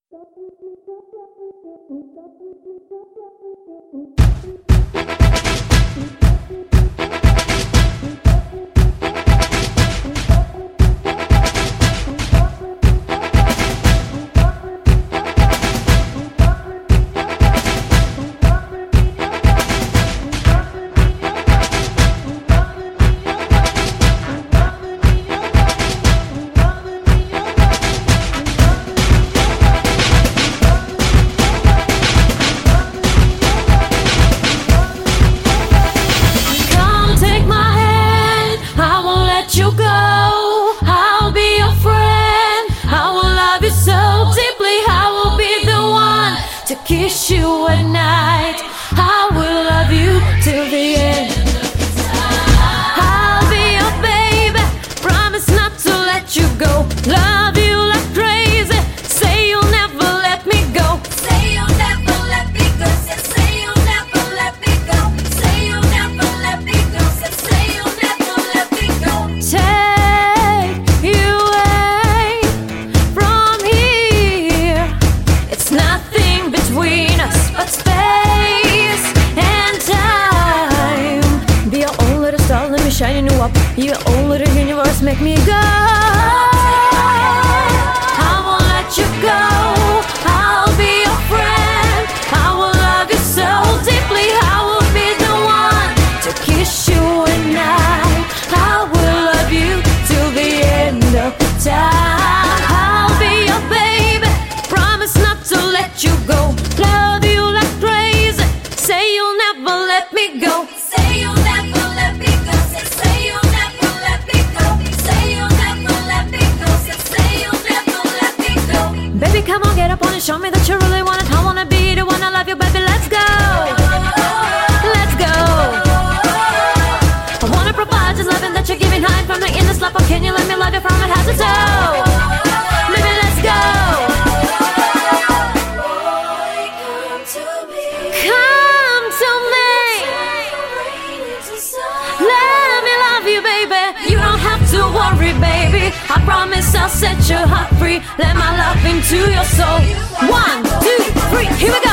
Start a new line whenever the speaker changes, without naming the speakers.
Kiss you at night. I will love you till the end. I'll be your baby. Promise not to let you go. Love you like crazy. Say you'll never let me go.
Say you'll never let me go. Say you'll never let me go. Say you'll never let me go. Say you'll never let me go.
Take you away from here. It's nothing between us but space and time. Be your own little star, let me shining you up. Your own little universe, make me go. I won't let you go. I'll be your friend. I will love you so deeply. I will be the one to kiss you at night. I will love you till the end of time. I'll be your baby. Promise not to let you go. Love you like crazy. Say you'll never let me go.
Say you'll never let me go. Say you'll never let me go. Say you'll never let me go. Say you'll never let me go.
Baby, come on, get up on it. Show me that you really want it. I wanna be the one. I love you, baby. Let's go. Let's go. I wanna provide this loving that you're giving high from the inner slap. Or can you let me love you from it head to toe? Baby, let's go. Come to me. Let me love you, baby. You don't have to worry, baby. I promise I'll set your heart free. Let my love into your soul. 1, 2, 3, here we go.